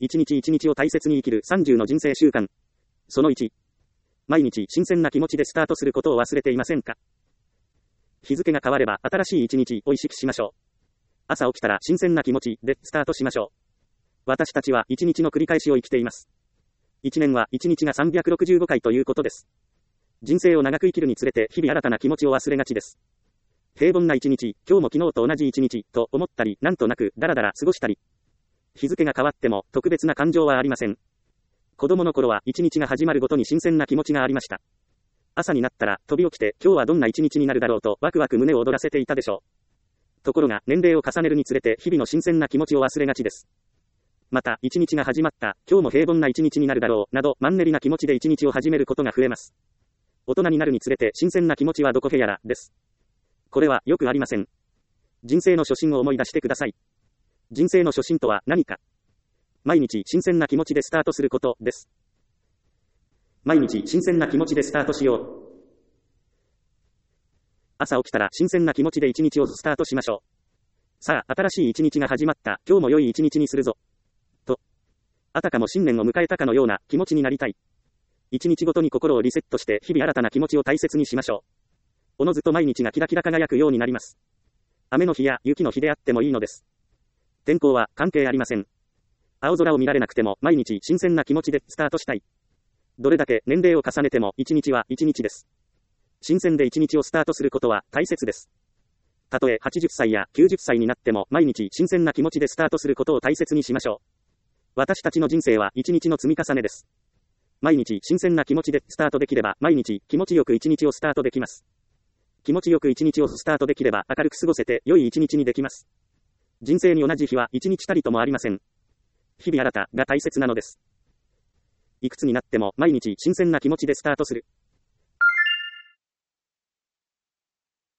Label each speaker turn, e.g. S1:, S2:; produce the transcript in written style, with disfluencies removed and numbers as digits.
S1: 一日一日を大切に生きる30の人生習慣。その1。毎日新鮮な気持ちでスタートすることを忘れていませんか？日付が変われば新しい一日を意識しましょう。朝起きたら新鮮な気持ちでスタートしましょう。私たちは一日の繰り返しを生きています。一年は一日が365回ということです。人生を長く生きるにつれて日々新たな気持ちを忘れがちです。平凡な一日、今日も昨日と同じ一日と思ったり、なんとなくだらだら過ごしたり。日付が変わっても特別な感情はありません。子供の頃は一日が始まるごとに新鮮な気持ちがありました。朝になったら飛び起きて今日はどんな一日になるだろうとワクワク胸を躍らせていたでしょう。ところが年齢を重ねるにつれて日々の新鮮な気持ちを忘れがちです。また一日が始まった、今日も平凡な一日になるだろうなどマンネリな気持ちで一日を始めることが増えます。大人になるにつれて新鮮な気持ちはどこへやらです。これはよくありません。人生の初心を思い出してください。人生の初心とは何か。毎日新鮮な気持ちでスタートすることです。毎日新鮮な気持ちでスタートしよう。朝起きたら新鮮な気持ちで一日をスタートしましょう。さあ、新しい一日が始まった、今日も良い一日にするぞ。と、あたかも新年を迎えたかのような気持ちになりたい。一日ごとに心をリセットして日々新たな気持ちを大切にしましょう。おのずと毎日がキラキラ輝くようになります。雨の日や雪の日であってもいいのです。天候は関係ありません。青空を見られなくても毎日新鮮な気持ちでスタートしたい。どれだけ年齢を重ねても一日は一日です。新鮮で一日をスタートすることは大切です。たとえ80歳や90歳になっても毎日新鮮な気持ちでスタートすることを大切にしましょう。私たちの人生は一日の積み重ねです。毎日新鮮な気持ちでスタートできれば毎日気持ちよく一日をスタートできます。気持ちよく一日をスタートできれば明るく過ごせて良い一日にできます。人生に同じ日は一日たりともありません。日々新たが大切なのです。いくつになっても毎日新鮮な気持ちでスタートする。